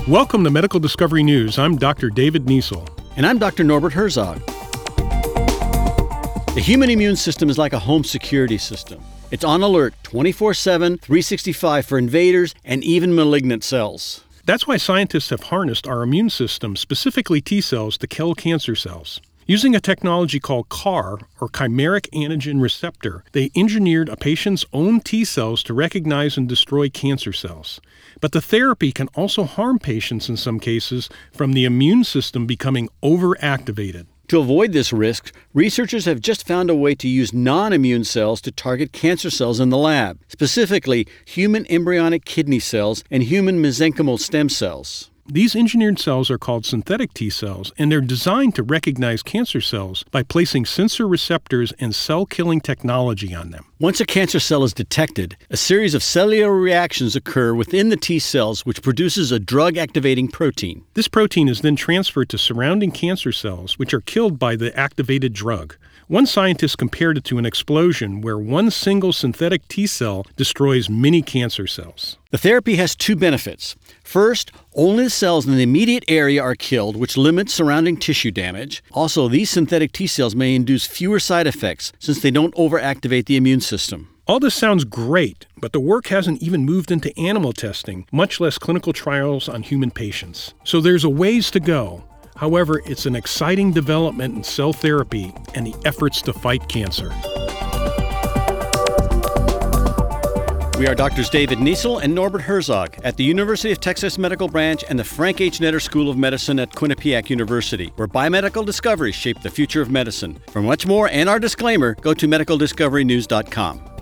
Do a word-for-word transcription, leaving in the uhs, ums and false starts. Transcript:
Welcome to Medical Discovery News. I'm Doctor David Niesel. And I'm Doctor Norbert Herzog. The human immune system is like a home security system. It's on alert twenty-four seven, three sixty-five for invaders and even malignant cells. That's why scientists have harnessed our immune system, specifically T cells, to kill cancer cells. Using a technology called C A R, or chimeric antigen receptor, they engineered a patient's own T cells to recognize and destroy cancer cells. But the therapy can also harm patients in some cases from the immune system becoming overactivated. To avoid this risk, researchers have just found a way to use non-immune cells to target cancer cells in the lab, specifically human embryonic kidney cells and human mesenchymal stem cells. These engineered cells are called synthetic T cells, and they're designed to recognize cancer cells by placing sensor receptors and cell-killing technology on them. Once a cancer cell is detected, a series of cellular reactions occur within the T cells, which produces a drug-activating protein. This protein is then transferred to surrounding cancer cells, which are killed by the activated drug. One scientist compared it to an explosion where one single synthetic T cell destroys many cancer cells. The therapy has two benefits. First, only the cells in the immediate area are killed, which limits surrounding tissue damage. Also, these synthetic T cells may induce fewer side effects since they don't overactivate the immune system. All this sounds great, but the work hasn't even moved into animal testing, much less clinical trials on human patients. So there's a ways to go. However, it's an exciting development in cell therapy and the efforts to fight cancer. We are Doctors David Niesel and Norbert Herzog at the University of Texas Medical Branch and the Frank H. Netter School of Medicine at Quinnipiac University, where biomedical discoveries shape the future of medicine. For much more and our disclaimer, go to medical discovery news dot com.